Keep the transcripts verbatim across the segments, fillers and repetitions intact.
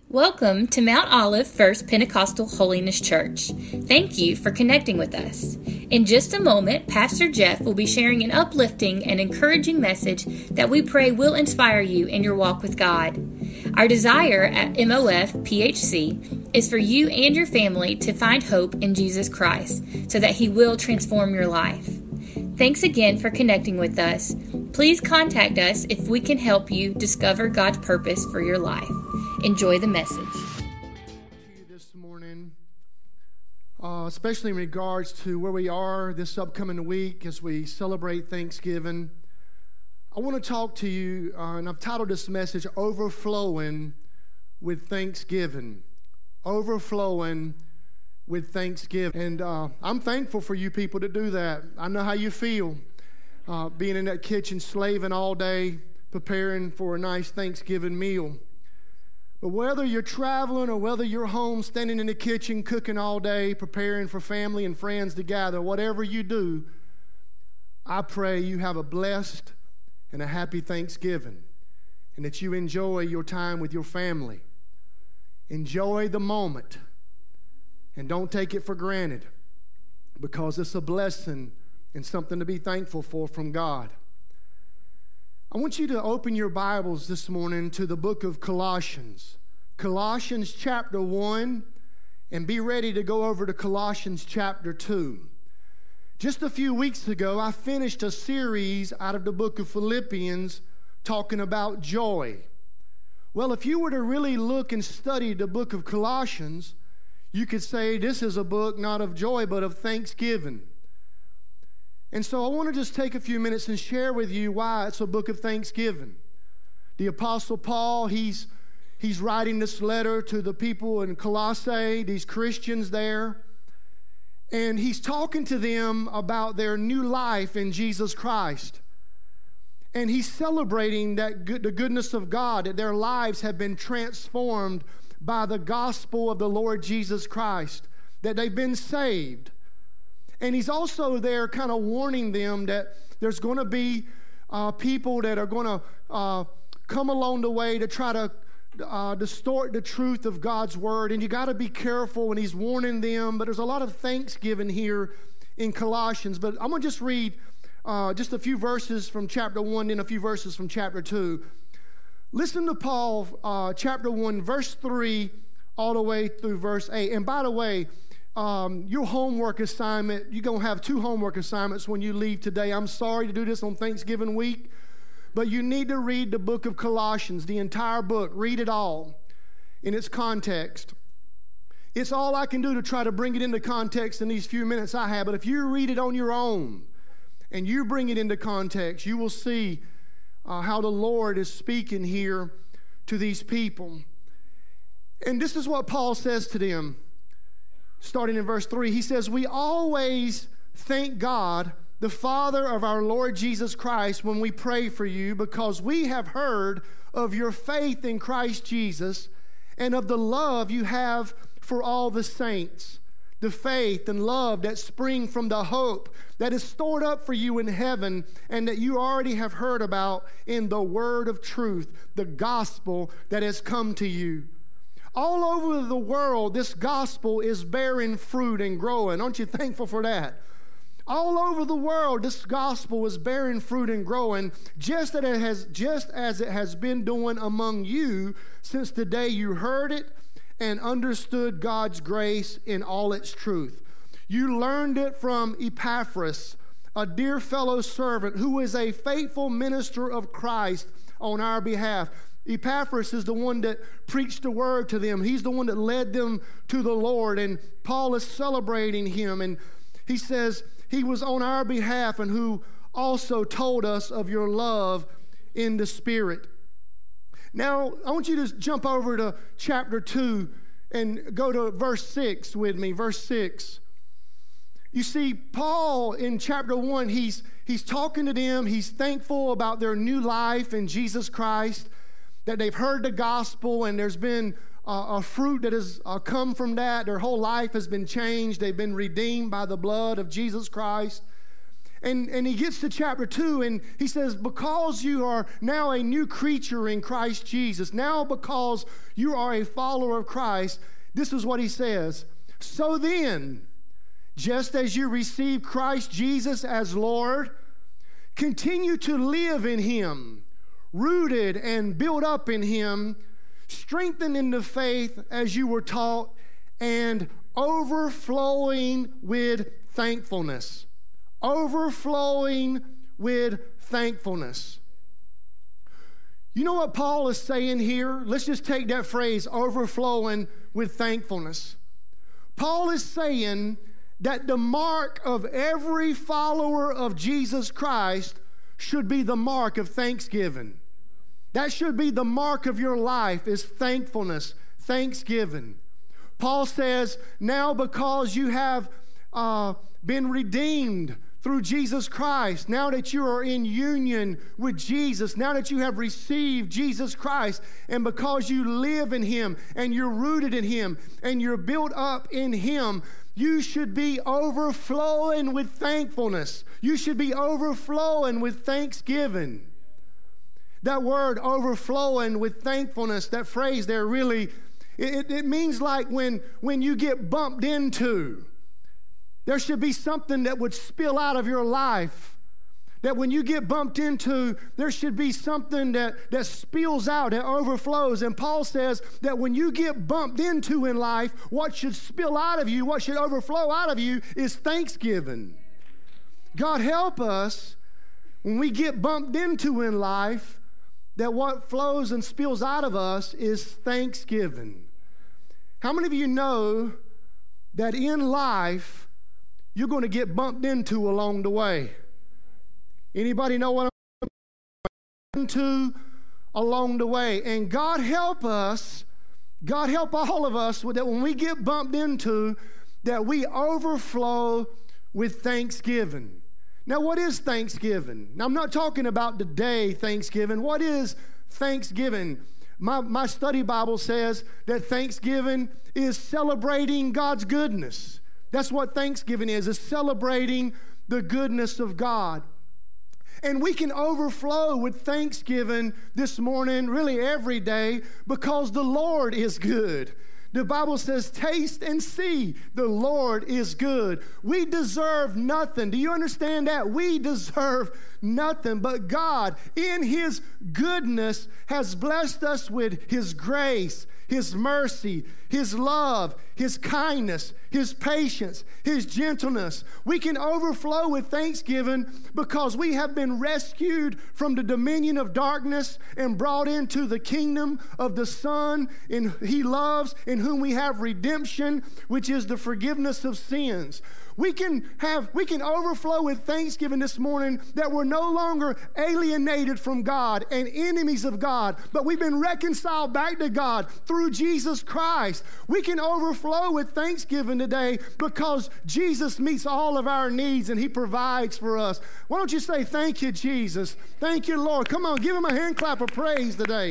Welcome to Mount Olive First Pentecostal Holiness Church. Thank you for connecting with us. In just a moment, Pastor Jeff will be sharing an uplifting and encouraging message that we pray will inspire you in your walk with God. Our desire at M O F P H C is for you and your family to find hope in Jesus Christ so that He will transform your life. Thanks again for connecting with us. Please contact us if we can help you discover God's purpose for your life. Enjoy the message. This morning, uh, especially in regards to where we are this upcoming week as we celebrate Thanksgiving, I want to talk to you, uh, and I've titled this message, Overflowing with Thanksgiving. Overflowing with Thanksgiving. And uh, I'm thankful for you people to do that. I know how you feel, uh, being in that kitchen, slaving all day, preparing for a nice Thanksgiving meal. But whether you're traveling or whether you're home, standing in the kitchen, cooking all day, preparing for family and friends to gather, whatever you do, I pray you have a blessed and a happy Thanksgiving, and that you enjoy your time with your family. Enjoy the moment, and don't take it for granted, because it's a blessing and something to be thankful for from God. I want you to open your Bibles this morning to the book of Colossians. Colossians chapter one, and be ready to go over to Colossians chapter two. Just a few weeks ago, I finished a series out of the book of Philippians talking about joy. Well, if you were to really look and study the book of Colossians, you could say this is a book not of joy but of thanksgiving. And so I want to just take a few minutes and share with you why it's a book of thanksgiving. The Apostle Paul, he's, he's writing this letter to the people in Colossae, these Christians there, and he's talking to them about their new life in Jesus Christ. And he's celebrating that good, the goodness of God, that their lives have been transformed by the gospel of the Lord Jesus Christ, that they've been saved. And he's also there kind of warning them that there's going to be uh, people that are going to uh, come along the way to try to uh, distort the truth of God's word. And you got to be careful, and he's warning them. But there's a lot of thanksgiving here in Colossians. But I'm going to just read uh, just a few verses from chapter one and a few verses from chapter two. Listen to Paul, uh, chapter one, verse three, all the way through verse eight. And by the way, Um, your homework assignment, you're going to have two homework assignments when you leave today. I'm sorry to do this on Thanksgiving week, but you need to read the book of Colossians, the entire book. Read it all in its context. It's all I can do to try to bring it into context in these few minutes I have, but if you read it on your own and you bring it into context, you will see uh, how the Lord is speaking here to these people. And this is what Paul says to them. Starting in verse three, he says, "We always thank God, the Father of our Lord Jesus Christ, when we pray for you, because we have heard of your faith in Christ Jesus and of the love you have for all the saints, the faith and love that spring from the hope that is stored up for you in heaven and that you already have heard about in the word of truth, the gospel that has come to you. All over the world, this gospel is bearing fruit and growing. Aren't you thankful for that? All over the world, this gospel is bearing fruit and growing, just as it has, just as it has been doing among you since the day you heard it and understood God's grace in all its truth. You learned it from Epaphras, a dear fellow servant who is a faithful minister of Christ on our behalf." Epaphras is the one that preached the word to them. He's the one that led them to the Lord, and Paul is celebrating him, and he says he was on our behalf and who also told us of your love in the Spirit. Now, I want you to jump over to chapter two and go to verse six with me, verse six. You see, Paul in chapter one, he's, he's talking to them. He's thankful about their new life in Jesus Christ, that they've heard the gospel and there's been uh, a fruit that has uh, come from that. Their whole life has been changed. They've been redeemed by the blood of Jesus Christ. And, and he gets to chapter two, and he says, because you are now a new creature in Christ Jesus, now because you are a follower of Christ, this is what he says. So then, just as you receive Christ Jesus as Lord, continue to live in him, rooted and built up in him, strengthened in the faith as you were taught, and overflowing with thankfulness. Overflowing with thankfulness. You know what Paul is saying here? Let's just take that phrase, overflowing with thankfulness. Paul is saying that the mark of every follower of Jesus Christ should be the mark of thanksgiving. That should be the mark of your life, is thankfulness, thanksgiving. Paul says, now because you have uh, been redeemed through Jesus Christ, now that you are in union with Jesus, now that you have received Jesus Christ, and because you live in him, and you're rooted in him, and you're built up in him, you should be overflowing with thankfulness. You should be overflowing with thanksgiving. That word, overflowing with thankfulness, that phrase there really, it, it means like when, when you get bumped into. There should be something that would spill out of your life. That when you get bumped into, there should be something that, that spills out, that overflows. And Paul says that when you get bumped into in life, what should spill out of you, what should overflow out of you is thanksgiving. God help us when we get bumped into in life, that what flows and spills out of us is thanksgiving. How many of you know that in life, you're going to get bumped into along the way? Anybody know what I'm into along the way? And God help us, God help all of us that when we get bumped into, that we overflow with thanksgiving. Now, what is Thanksgiving? Now, I'm not talking about the day Thanksgiving. What is Thanksgiving? My, my study Bible says that Thanksgiving is celebrating God's goodness. That's what Thanksgiving is, is celebrating the goodness of God. And we can overflow with thanksgiving this morning, really every day, because the Lord is good. The Bible says, taste and see, the Lord is good. We deserve nothing. Do you understand that? We deserve nothing, but God, in his goodness, has blessed us with his grace, his mercy, his love, his kindness, his patience, his gentleness. We can overflow with thanksgiving because we have been rescued from the dominion of darkness and brought into the kingdom of the Son in he loves, in whom we have redemption, which is the forgiveness of sins. We can have, we can overflow with thanksgiving this morning that we're no longer alienated from God and enemies of God, but we've been reconciled back to God through Jesus Christ. We can overflow with thanksgiving today because Jesus meets all of our needs and he provides for us. Why don't you say, thank you, Jesus. Thank you, Lord. Come on, give him a hand clap of praise today.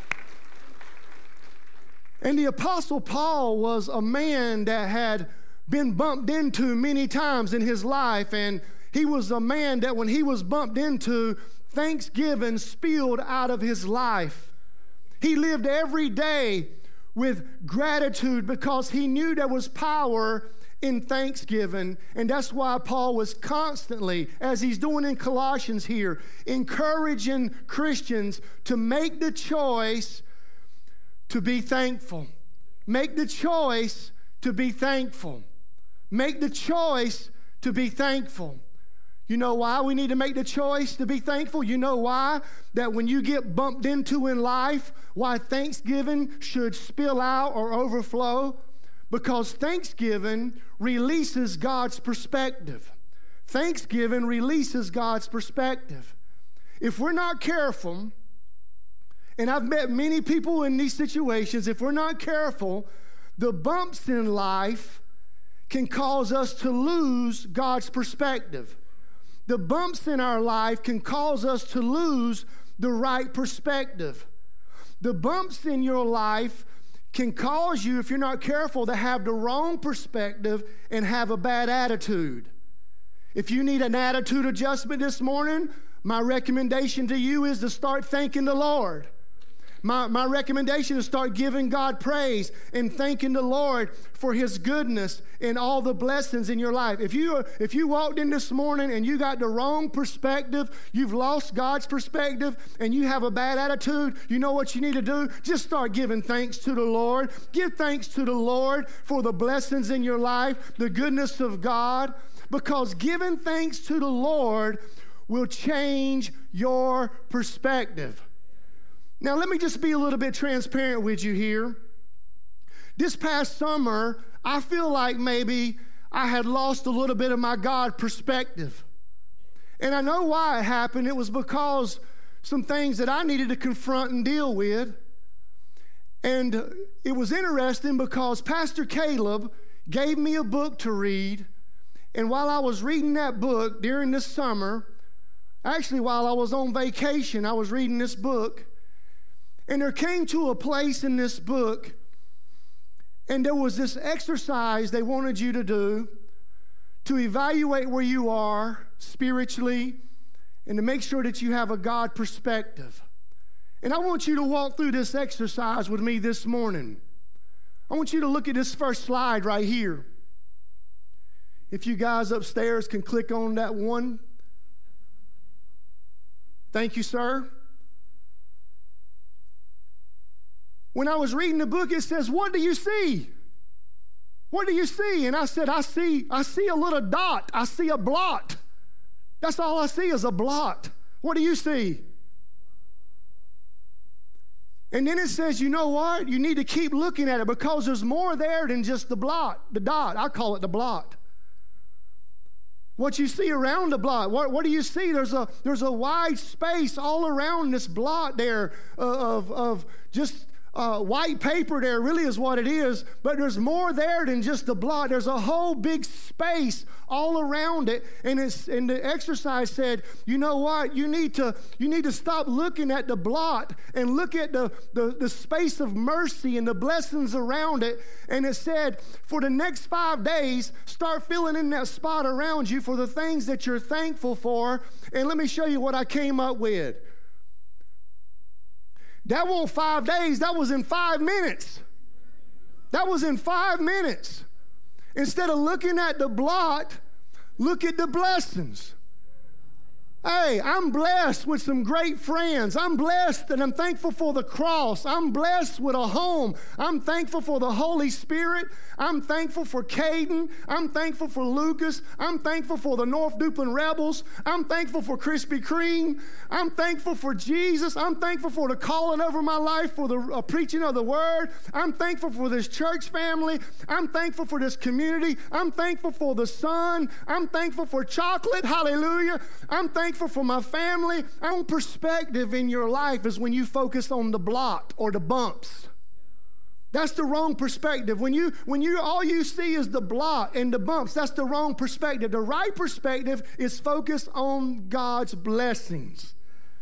And the Apostle Paul was a man that had been bumped into many times in his life, and he was a man that when he was bumped into, thanksgiving spilled out of his life. He lived every day with gratitude because he knew there was power in thanksgiving, and that's why Paul was constantly, as he's doing in Colossians here, encouraging Christians to make the choice to be thankful. Make the choice to be thankful. Make the choice to be thankful. You know why we need to make the choice to be thankful? You know why? That when you get bumped into in life, why thanksgiving should spill out or overflow? Because thanksgiving releases God's perspective. Thanksgiving releases God's perspective. If we're not careful, and I've met many people in these situations, if we're not careful, the bumps in life can cause us to lose God's perspective. The bumps in our life can cause us to lose the right perspective. The bumps in your life can cause you, if you're not careful, to have the wrong perspective and have a bad attitude. If you need an attitude adjustment this morning, my recommendation to you is to start thanking the Lord. My, my recommendation is start giving God praise and thanking the Lord for his goodness and all the blessings in your life. If you, if you walked in this morning and you got the wrong perspective, you've lost God's perspective, and you have a bad attitude, you know what you need to do? Just start giving thanks to the Lord. Give thanks to the Lord for the blessings in your life, the goodness of God, because giving thanks to the Lord will change your perspective. Now, let me just be a little bit transparent with you here. This past summer, I feel like maybe I had lost a little bit of my God perspective. And I know why it happened. It was because some things that I needed to confront and deal with. And it was interesting because Pastor Caleb gave me a book to read. And while I was reading that book during this summer, actually while I was on vacation, I was reading this book. And there came to a place in this book, and there was this exercise they wanted you to do to evaluate where you are spiritually and to make sure that you have a God perspective. And I want you to walk through this exercise with me this morning. I want you to look at this first slide right here. If you guys upstairs can click on that one. Thank you, sir. When I was reading the book, it says, "What do you see? What do you see?" And I said, I see, I see a little dot. I see a blot. That's all I see is a blot. What do you see? And then it says, you know what? You need to keep looking at it because there's more there than just the blot, the dot. I call it the blot. What you see around the blot, what, what do you see? There's a, there's a wide space all around this blot there of, of just Uh, white paper there really is what it is, but there's more there than just the blot. There's a whole big space all around it, and it's and the exercise said, you know what? You need to you need to stop looking at the blot and look at the, the, the space of mercy and the blessings around it. And it said, for the next five days, start filling in that spot around you for the things that you're thankful for. And let me show you what I came up with. That wasn't five days. That was in five minutes. That was in five minutes. Instead of looking at the blot, look at the blessings. Hey, I'm blessed with some great friends. I'm blessed and I'm thankful for the cross. I'm blessed with a home. I'm thankful for the Holy Spirit. I'm thankful for Caden. I'm thankful for Lucas. I'm thankful for the North Duplin Rebels. I'm thankful for Krispy Kreme. I'm thankful for Jesus. I'm thankful for the calling over my life, for the uh, preaching of the word. I'm thankful for this church family. I'm thankful for this community. I'm thankful for the sun. I'm thankful for chocolate. Hallelujah. I'm thankful for my family. Our own perspective in your life is when you focus on the blot or the bumps. That's the wrong perspective. When you, when you, all you see is the blot and the bumps, that's the wrong perspective. The right perspective is focused on God's blessings.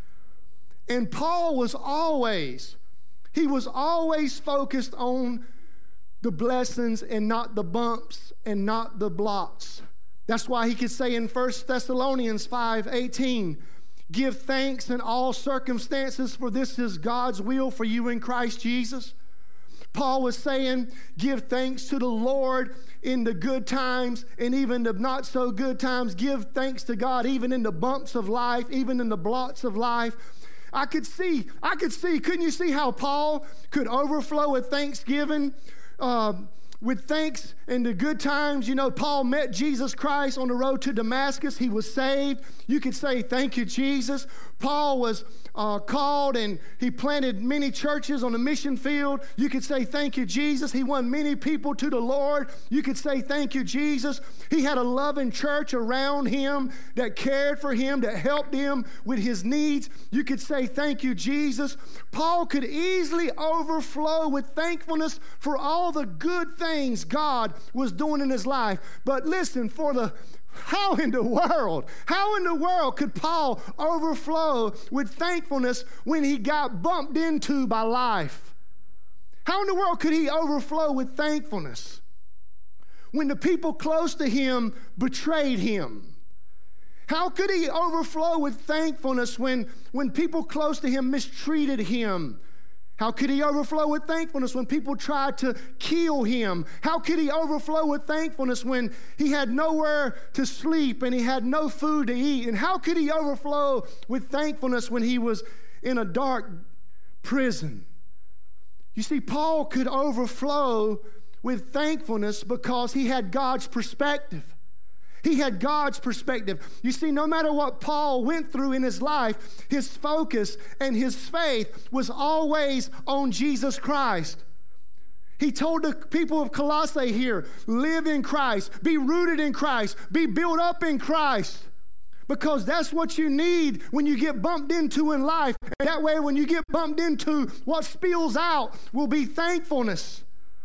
And Paul was always, he was always focused on the blessings and not the bumps and not the blots. That's why he could say in First Thessalonians five eighteen, give thanks in all circumstances, for this is God's will for you in Christ Jesus. Paul was saying, give thanks to the Lord in the good times and even the not so good times. Give thanks to God even in the bumps of life, even in the blots of life. I could see, I could see, couldn't you see how Paul could overflow with thanksgiving? Uh, With thanks in the good times. You know, Paul met Jesus Christ on the road to Damascus. He was saved. You could say, thank you, Jesus. Paul was uh, called and he planted many churches on the mission field. You could say, thank you, Jesus. He won many people to the Lord. You could say, thank you, Jesus. He had a loving church around him that cared for him, that helped him with his needs. You could say, thank you, Jesus. Paul could easily overflow with thankfulness for all the good things God was doing in his life. But listen, for the How in the world, how in the world could Paul overflow with thankfulness when he got bumped into by life? How in the world could he overflow with thankfulness when the people close to him betrayed him? How could he overflow with thankfulness when, when people close to him mistreated him? How could he overflow with thankfulness when people tried to kill him? How could he overflow with thankfulness when he had nowhere to sleep and he had no food to eat? And how could he overflow with thankfulness when he was in a dark prison? You see, Paul could overflow with thankfulness because he had God's perspective. He had God's perspective. You see, no matter what Paul went through in his life, his focus and his faith was always on Jesus Christ. He told the people of Colossae here, live in Christ, be rooted in Christ, be built up in Christ. Because that's what you need when you get bumped into in life. And that way, when you get bumped into, what spills out will be thankfulness.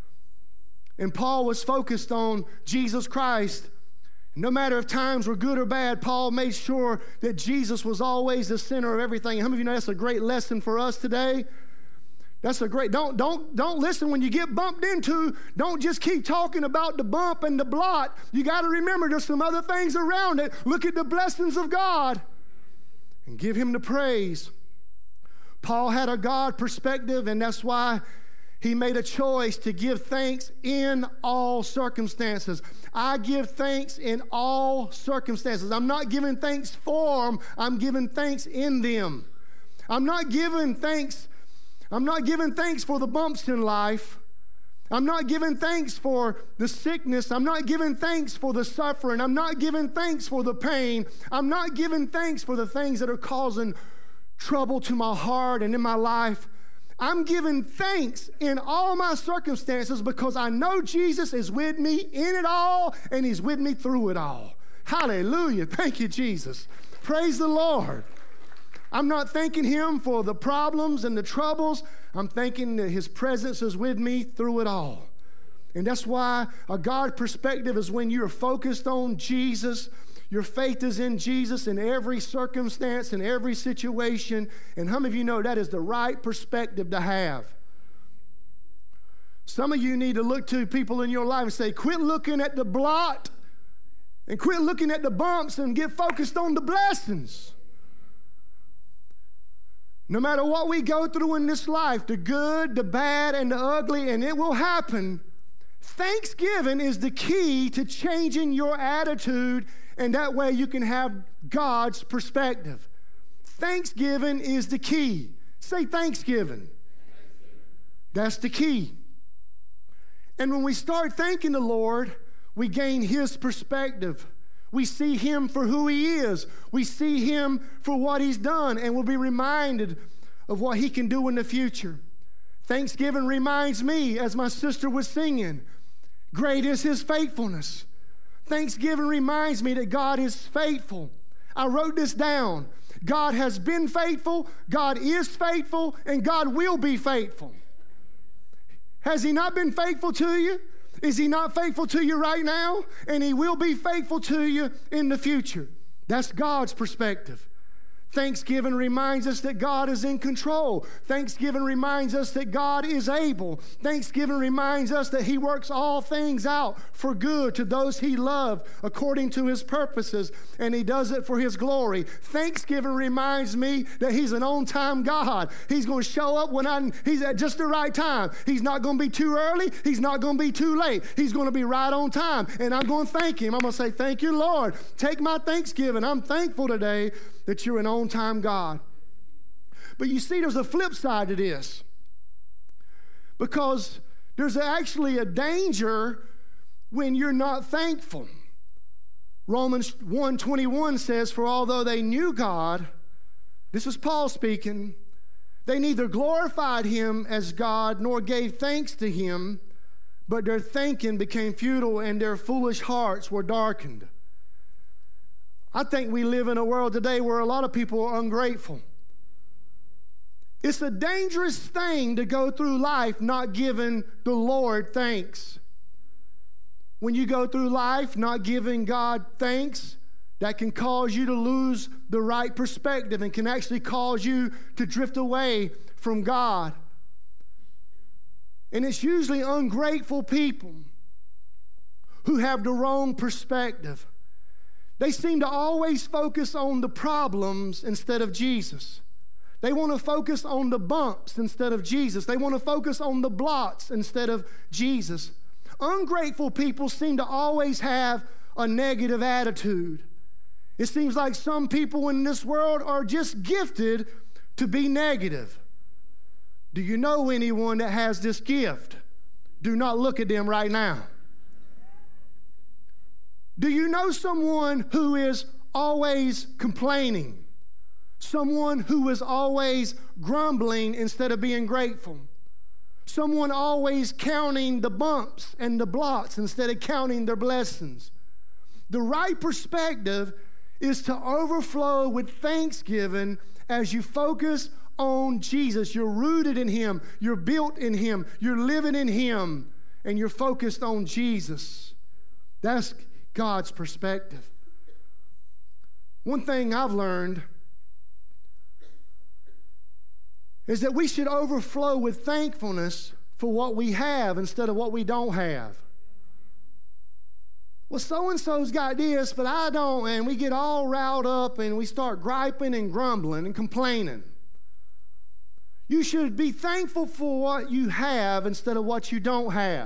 And Paul was focused on Jesus Christ. No matter if times were good or bad, Paul made sure that Jesus was always the center of everything. How many of you know that's a great lesson for us today? That's a great, don't, don't, don't listen when you get bumped into. Don't just keep talking about the bump and the blot. You got to remember there's some other things around it. Look at the blessings of God and give him the praise. Paul had a God perspective, and that's why he made a choice to give thanks in all circumstances. I give thanks in all circumstances. I'm not giving thanks for them. I'm giving thanks in them. I'm not giving thanks. I'm not giving thanks for the bumps in life. I'm not giving thanks for the sickness. I'm not giving thanks for the suffering. I'm not giving thanks for the pain. I'm not giving thanks for the things that are causing trouble to my heart and in my life. I'm giving thanks in all my circumstances because I know Jesus is with me in it all and he's with me through it all. Hallelujah. Thank you, Jesus. Praise the Lord. I'm not thanking him for the problems and the troubles. I'm thanking that his presence is with me through it all. And that's why a God perspective is when you're focused on Jesus. Your faith is in Jesus in every circumstance, in every situation. And how many of you know that is the right perspective to have? Some of you need to look to people in your life and say, quit looking at the blot and quit looking at the bumps and get focused on the blessings. No matter what we go through in this life, the good, the bad, and the ugly, and it will happen, thanksgiving is the key to changing your attitude, and that way you can have God's perspective. Thanksgiving is the key. Say Thanksgiving. That's the key. And when we start thanking the Lord, we gain his perspective. We see him for who he is. We see him for what he's done, and we'll be reminded of what he can do in the future. Thanksgiving reminds me, as my sister was singing, great is his faithfulness. Thanksgiving reminds me that God is faithful. I wrote this down. God has been faithful, God is faithful, and God will be faithful. Has he not been faithful to you? Is he not faithful to you right now? And he will be faithful to you in the future. That's God's perspective. Thanksgiving reminds us that God is in control. Thanksgiving reminds us that God is able. Thanksgiving reminds us that he works all things out for good to those he loves according to his purposes, and he does it for his glory. Thanksgiving reminds me that he's an on-time God. He's going to show up when I, he's at just the right time. He's not going to be too early. He's not going to be too late. He's going to be right on time, and I'm going to thank him. I'm going to say, thank you, Lord. Take my Thanksgiving. I'm thankful today that you're an on-time God. But you see, there's a flip side to this. Because there's actually a danger when you're not thankful. Romans one twenty-one says, for although they knew God, this is Paul speaking, they neither glorified him as God nor gave thanks to him, but their thinking became futile and their foolish hearts were darkened. I think we live in a world today where a lot of people are ungrateful. It's a dangerous thing to go through life not giving the Lord thanks. When you go through life not giving God thanks, that can cause you to lose the right perspective and can actually cause you to drift away from God. And it's usually ungrateful people who have the wrong perspective. They seem to always focus on the problems instead of Jesus. They want to focus on the bumps instead of Jesus. They want to focus on the blots instead of Jesus. Ungrateful people seem to always have a negative attitude. It seems like some people in this world are just gifted to be negative. Do you know anyone that has this gift? Do not look at them right now. Do you know someone who is always complaining? Someone who is always grumbling instead of being grateful? Someone always counting the bumps and the blots instead of counting their blessings? The right perspective is to overflow with thanksgiving as you focus on Jesus. You're rooted in Him. You're built in Him. You're living in Him. And you're focused on Jesus. That's God's perspective. One thing I've learned is that we should overflow with thankfulness for what we have instead of what we don't have. Well, so-and-so's got this, but I don't, and we get all riled up and we start griping and grumbling and complaining. You should be thankful for what you have instead of what you don't have.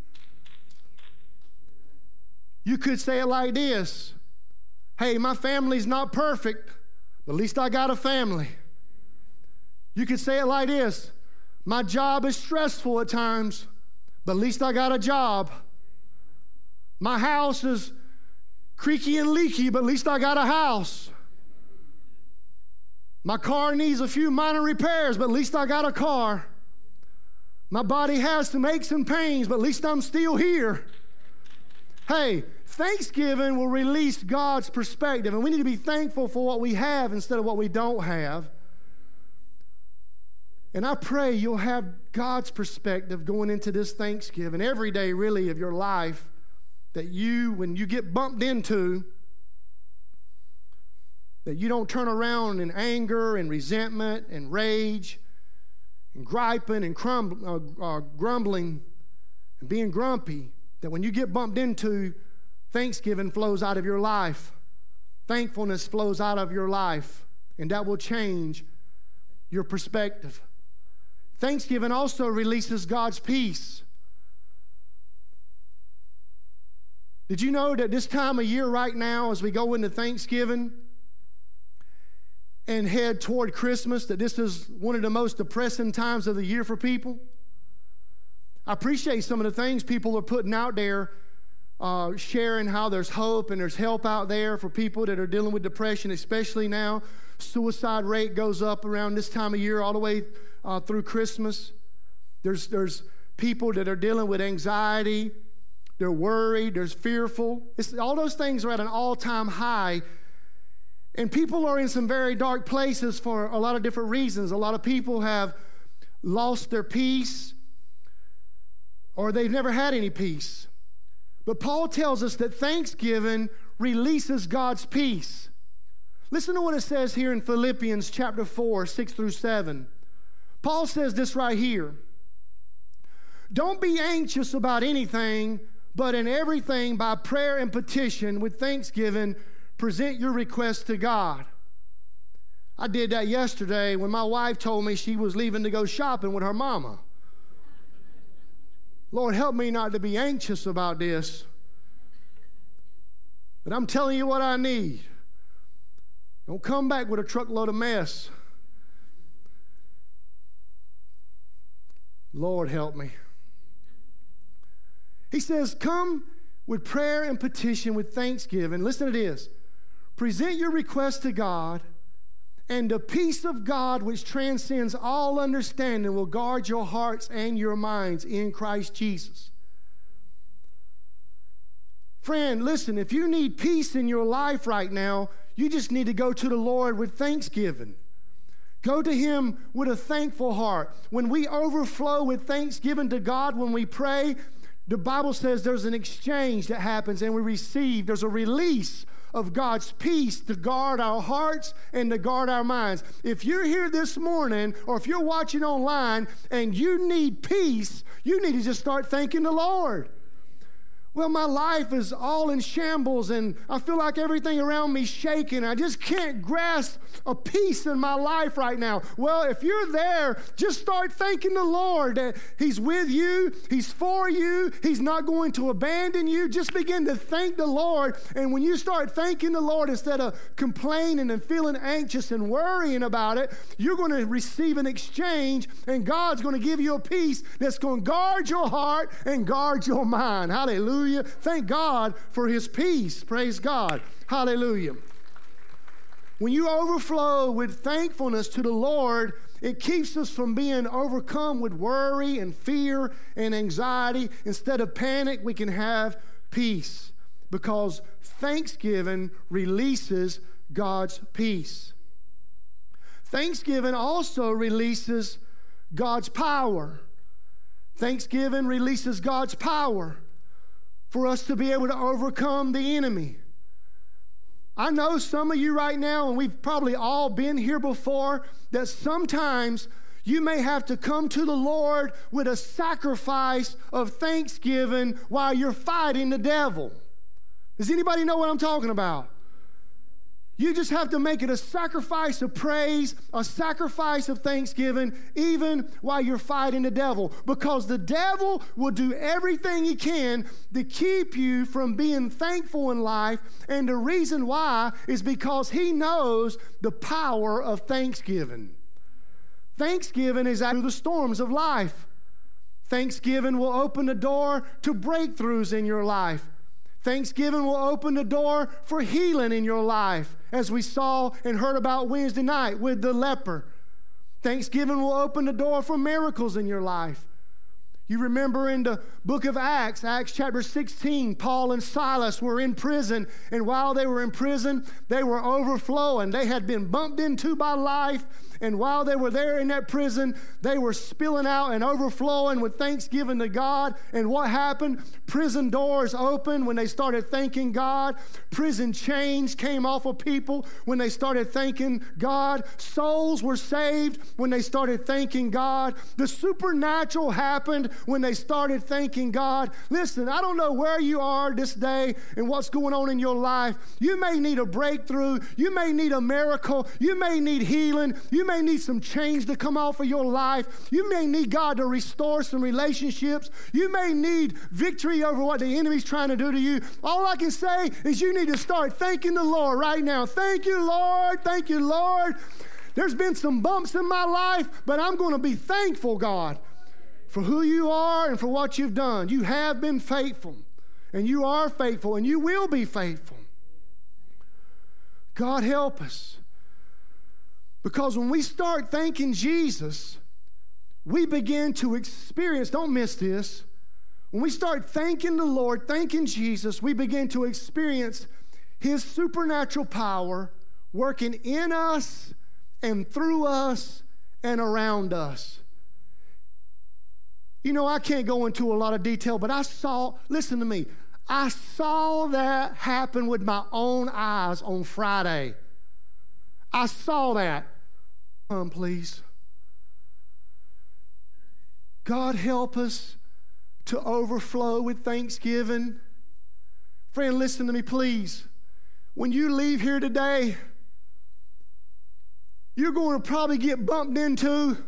You could say it like this: hey, my family's not perfect, but at least I got a family. You could say it like this: my job is stressful at times, but at least I got a job. My house is creaky and leaky, but at least I got a house. My car needs a few minor repairs, but at least I got a car. My body has some aches and pains, but at least I'm still here. Hey, Thanksgiving will release God's perspective, and we need to be thankful for what we have instead of what we don't have. And I pray you'll have God's perspective going into this Thanksgiving, every day really of your life, that you, when you get bumped into, that you don't turn around in anger and resentment and rage and griping and crum- uh, uh, grumbling and being grumpy. That when you get bumped into, thanksgiving flows out of your life. Thankfulness flows out of your life, and that will change your perspective. Thanksgiving also releases God's peace. Did you know that this time of year right now, as we go into Thanksgiving and head toward Christmas, that this is one of the most depressing times of the year for people? I appreciate some of the things people are putting out there, uh, sharing how there's hope and there's help out there for people that are dealing with depression, especially now. Suicide rate goes up around this time of year all the way uh, through Christmas. There's, there's people that are dealing with anxiety. They're worried. There's fearful. It's, all those things are at an all-time high. And people are in some very dark places for a lot of different reasons. A lot of people have lost their peace, or they've never had any peace. But Paul tells us that Thanksgiving releases God's peace. Listen to what it says here in Philippians chapter four, six through seven. Paul says this right here: don't be anxious about anything, but in everything by prayer and petition with thanksgiving, present your requests to God. I did that yesterday when my wife told me she was leaving to go shopping with her mama. Lord, help me not to be anxious about this. But I'm telling you what I need. Don't come back with a truckload of mess. Lord, help me. He says, come with prayer and petition with thanksgiving. Listen to this. Present your request to God, and the peace of God, which transcends all understanding, will guard your hearts and your minds in Christ Jesus. Friend, listen, if you need peace in your life right now, you just need to go to the Lord with thanksgiving. Go to Him with a thankful heart. When we overflow with thanksgiving to God, when we pray, the Bible says there's an exchange that happens, and we receive, there's a release of God's peace to guard our hearts and to guard our minds. If you're here this morning, or if you're watching online and you need peace, you need to just start thanking the Lord. Well, my life is all in shambles and I feel like everything around me is shaking. I just can't grasp a peace in my life right now. Well, if you're there, just start thanking the Lord that He's with you, He's for you, He's not going to abandon you. Just begin to thank the Lord. And when you start thanking the Lord instead of complaining and feeling anxious and worrying about it, you're going to receive an exchange and God's going to give you a peace that's going to guard your heart and guard your mind. Hallelujah. Thank God for His peace. Praise God. Hallelujah. When you overflow with thankfulness to the Lord, it keeps us from being overcome with worry and fear and anxiety. Instead of panic, we can have peace because thanksgiving releases God's peace. Thanksgiving also releases God's power. Thanksgiving releases God's power for us to be able to overcome the enemy. I know some of you right now, and we've probably all been here before, that sometimes you may have to come to the Lord with a sacrifice of thanksgiving while you're fighting the devil. Does anybody know what I'm talking about? You just have to make it a sacrifice of praise, a sacrifice of thanksgiving, even while you're fighting the devil. Because the devil will do everything he can to keep you from being thankful in life. And the reason why is because he knows the power of thanksgiving. Thanksgiving is out of the storms of life. Thanksgiving will open the door to breakthroughs in your life. Thanksgiving will open the door for healing in your life, as we saw and heard about Wednesday night with the leper. Thanksgiving will open the door for miracles in your life. You remember in the book of Acts, Acts chapter sixteen, Paul and Silas were in prison, and while they were in prison, they were overflowing. They had been bumped into by life, and while they were there in that prison, they were spilling out and overflowing with thanksgiving to God. And what happened? Prison doors opened when they started thanking God. Prison chains came off of people when they started thanking God. Souls were saved when they started thanking God. The supernatural happened when they started thanking God. Listen, I don't know where you are this day and what's going on in your life. You may need a breakthrough. You may need a miracle. You may need healing. You may need some change to come off of your life. You may need God to restore some relationships. You may need victory over what the enemy's trying to do to you. All I can say is you need to start thanking the Lord right now. Thank you, Lord. Thank you, Lord. There's been some bumps in my life, but I'm going to be thankful, God, for who you are and for what you've done. You have been faithful, and you are faithful, and you will be faithful. God, help us. Because when we start thanking Jesus, we begin to experience, don't miss this, when we start thanking the Lord, thanking Jesus, we begin to experience His supernatural power working in us and through us and around us. You know, I can't go into a lot of detail, but I saw, listen to me, I saw that happen with my own eyes on Friday. I saw that. Come, please. God, help us to overflow with thanksgiving. Friend, listen to me, please. When you leave here today, you're going to probably get bumped into.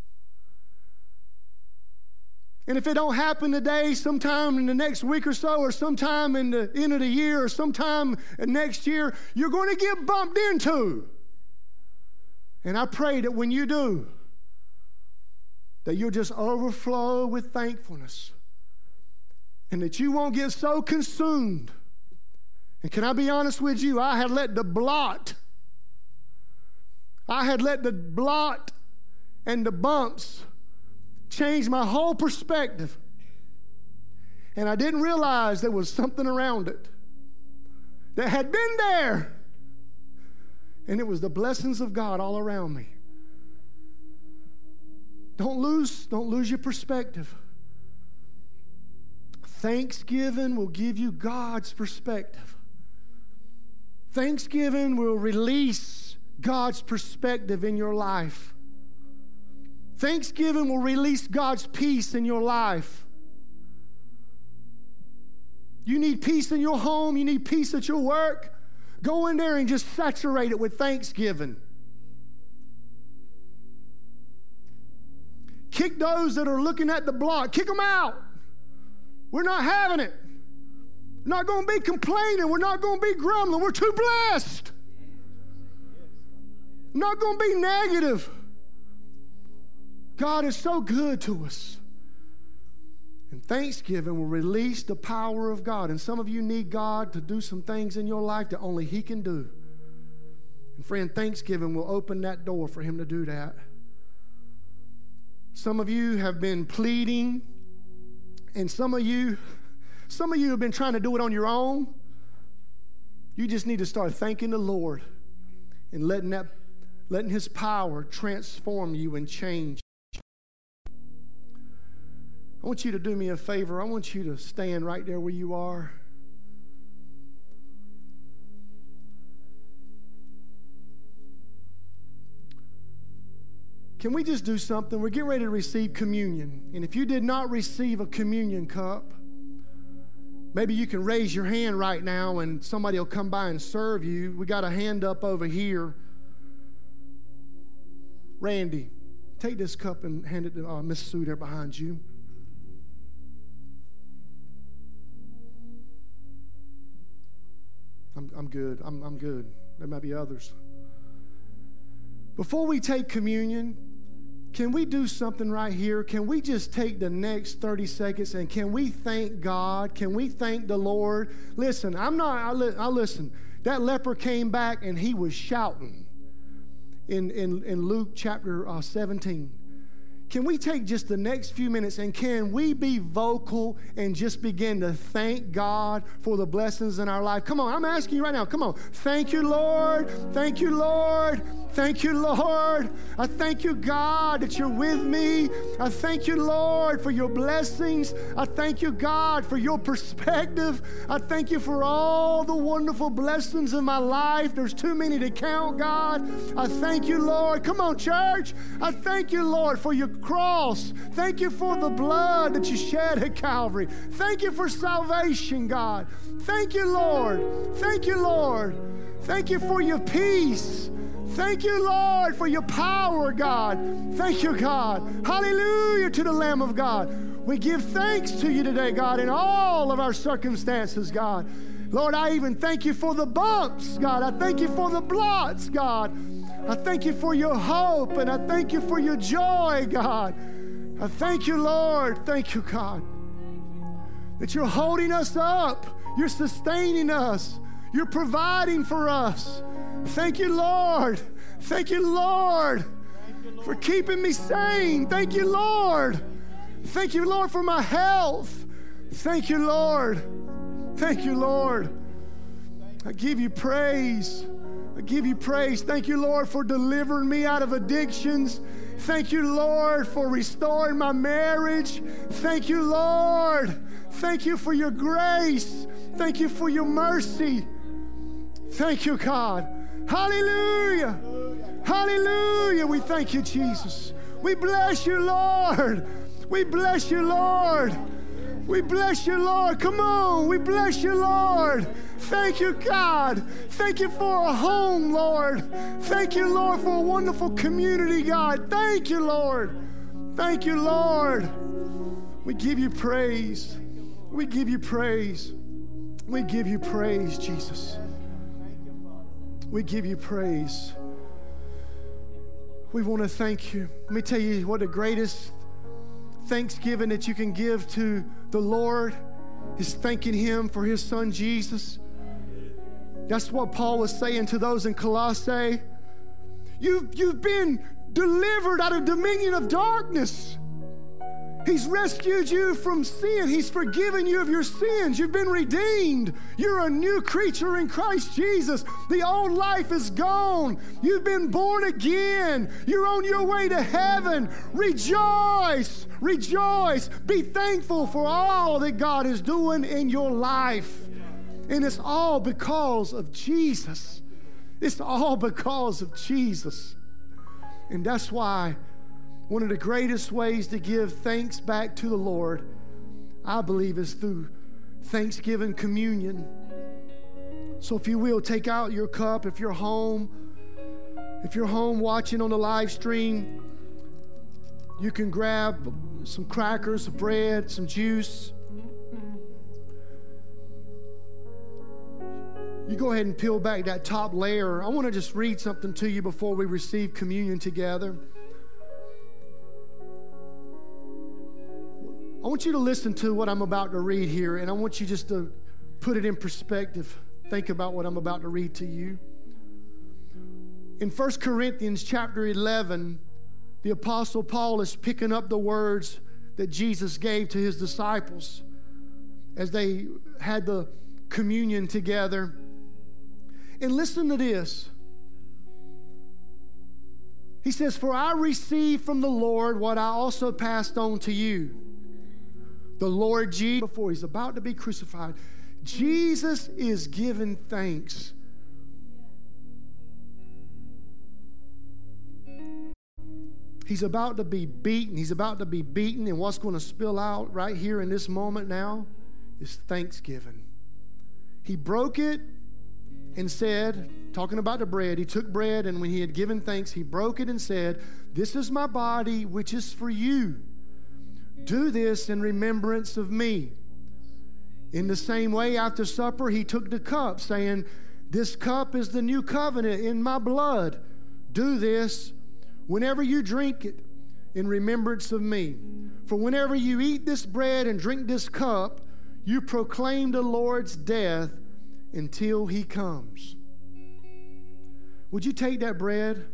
And if it don't happen today, sometime in the next week or so, or sometime in the end of the year, or sometime next year, you're going to get bumped into. And I pray that when you do, that you'll just overflow with thankfulness. And that you won't get so consumed. And can I be honest with you? I had let the blot, I had let the blot and the bumps change my whole perspective. And I didn't realize there was something around it that had been there. And it was the blessings of God all around me. Don't lose, don't lose your perspective. Thanksgiving will give you God's perspective. Thanksgiving will release God's perspective in your life. Thanksgiving will release God's peace in your life. You need peace in your home. You need peace at your work. Go in there and just saturate it with thanksgiving. Kick those that are looking at the block. Kick them out. We're not having it. We're not going to be complaining. We're not going to be grumbling. We're too blessed. We're not going to be negative. God is so good to us. And Thanksgiving will release the power of God. And some of you need God to do some things in your life that only He can do. And friend, Thanksgiving will open that door for Him to do that. Some of you have been pleading, and some of you, some of you have been trying to do it on your own. You just need to start thanking the Lord and letting that, letting His power transform you and change. I want you to do me a favor. I want you to stand right there where you are. Can we just do something? We're getting ready to receive communion. And if you did not receive a communion cup, maybe you can raise your hand right now and somebody will come by and serve you. We got a hand up over here. Randy, take this cup and hand it to uh, Miss Sue there behind you. I'm, I'm good. I'm, I'm good. There might be others. Before we take communion, can we do something right here? Can we just take the next thirty seconds and can we thank God? Can we thank the Lord? Listen, I'm not, I, li- I listen. That leper came back and he was shouting in, in, in Luke chapter uh, seventeen. Can we take just the next few minutes and can we be vocal and just begin to thank God for the blessings in our life? Come on, I'm asking you right now. Come on. Thank you, Lord. Thank you, Lord. Thank you, Lord. I thank you, God, that you're with me. I thank you, Lord, for your blessings. I thank you, God, for your perspective. I thank you for all the wonderful blessings in my life. There's too many to count, God. I thank you, Lord. Come on, church. I thank you, Lord, for your cross. Thank you for the blood that you shed at Calvary. Thank you for salvation, God. Thank you, Lord. Thank you, Lord. Thank you for your peace. Thank you, Lord, for your power, God. Thank you, God. Hallelujah to the Lamb of God. We give thanks to you today, God, in all of our circumstances, God. Lord, I even thank you for the bumps, God. I thank you for the blots, God. I thank you for your hope, and I thank you for your joy, God. I thank you, Lord. Thank you, God, that you're holding us up. You're sustaining us. You're providing for us. Thank you, Lord. Thank you, Lord, for keeping me sane. Thank you, Lord. Thank you, Lord, for my health. Thank you, Lord. Thank you, Lord. I give you praise. I give you praise. Thank you, Lord, for delivering me out of addictions. Thank you, Lord, for restoring my marriage. Thank you, Lord. Thank you for your grace. Thank you for your mercy. Thank you, God. Hallelujah. Hallelujah. We thank you, Jesus. We bless you, Lord. We bless you, Lord. We bless you, Lord. Come on. We bless you, Lord. Thank you, God. Thank you for a home, Lord. Thank you, Lord, for a wonderful community, God. Thank you, Lord. Thank you, Lord. We give you praise. We give you praise. We give you praise, Jesus. We give you praise. We want to thank you. Let me tell you what the greatest thanksgiving that you can give to the Lord is thanking Him for His Son, Jesus. That's what Paul was saying to those in Colossae. You've, you've been delivered out of dominion of darkness. He's rescued you from sin. He's forgiven you of your sins. You've been redeemed. You're a new creature in Christ Jesus. The old life is gone. You've been born again. You're on your way to heaven. Rejoice. Rejoice. Be thankful for all that God is doing in your life. And it's all because of Jesus. It's all because of Jesus. And that's why one of the greatest ways to give thanks back to the Lord, I believe, is through Thanksgiving communion. So if you will, take out your cup. If you're home, if you're home watching on the live stream, you can grab some crackers, some bread, some juice. You go ahead and peel back that top layer. I want to just read something to you before we receive communion together. I want you to listen to what I'm about to read here, and I want you just to put it in perspective. Think about what I'm about to read to you. In First Corinthians chapter eleven, the Apostle Paul is picking up the words that Jesus gave to his disciples as they had the communion together. And listen to this. He says, "For I received from the Lord what I also passed on to you." The Lord Jesus, before he's about to be crucified, Jesus is giving thanks. He's about to be beaten. He's about to be beaten, and what's going to spill out right here in this moment now is thanksgiving. He broke it and said, talking about the bread, he took bread, and when he had given thanks, he broke it and said, "This is my body, which is for you. Do this in remembrance of me." In the same way, after supper, he took the cup, saying, "This cup is the new covenant in my blood. Do this whenever you drink it in remembrance of me. For whenever you eat this bread and drink this cup, you proclaim the Lord's death until he comes." Would you take that bread?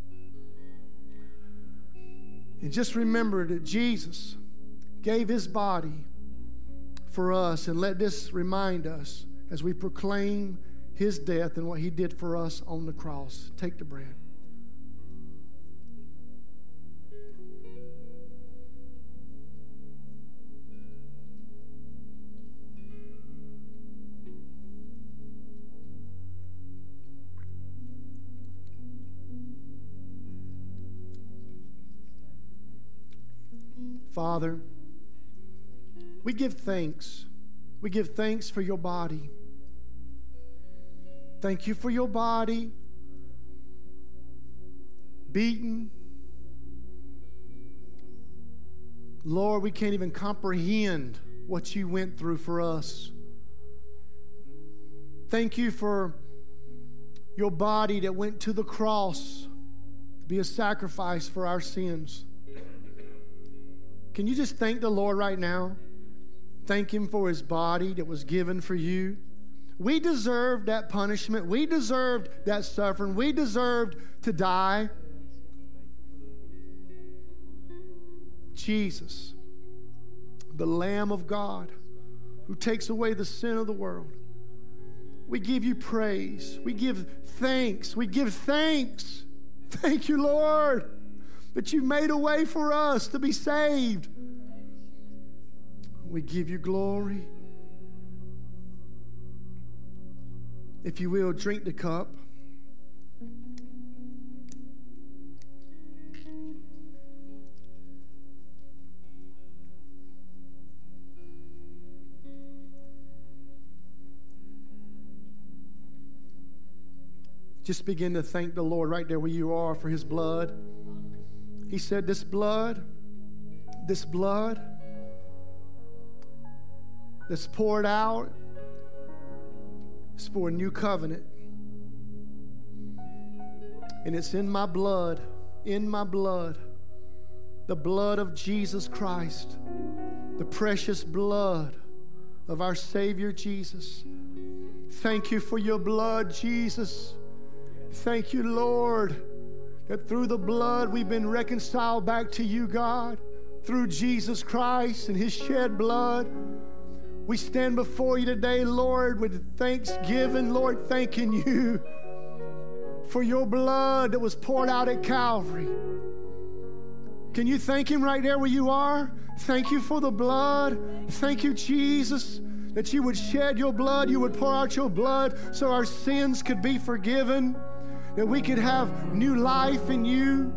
And just remember that Jesus gave his body for us, and let this remind us as we proclaim his death and what he did for us on the cross. Take the bread. Father, we give thanks. We give thanks for your body. Thank you for your body beaten. Lord, we can't even comprehend what you went through for us. Thank you for your body that went to the cross to be a sacrifice for our sins. Can you just thank the Lord right now? Thank him for his body that was given for you. We deserved that punishment. We deserved that suffering. We deserved to die. Jesus, the Lamb of God, who takes away the sin of the world. We give you praise. We give thanks. We give thanks. Thank you, Lord, that you made a way for us to be saved. We give you glory. If you will, drink the cup. Just begin to thank the Lord right there where you are for his blood. He said, this blood, this blood that's poured out is for a new covenant. And it's in my blood, in my blood, the blood of Jesus Christ, the precious blood of our Savior Jesus. Thank you for your blood, Jesus. Thank you, Lord, that through the blood we've been reconciled back to you, God, through Jesus Christ and his shed blood. We stand before you today, Lord, with thanksgiving, Lord, thanking you for your blood that was poured out at Calvary. Can you thank him right there where you are? Thank you for the blood. Thank you, Jesus, that you would shed your blood, you would pour out your blood so our sins could be forgiven, that we could have new life in you,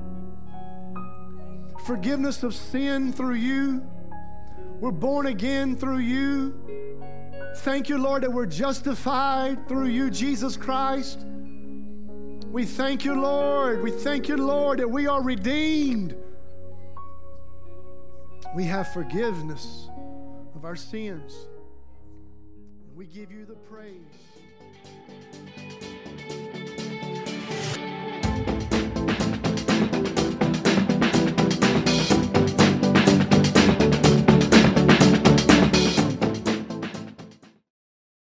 forgiveness of sin through you. We're born again through you. Thank you, Lord, that we're justified through you, Jesus Christ. We thank you, Lord. We thank you, Lord, that we are redeemed. We have forgiveness of our sins. We give you the praise.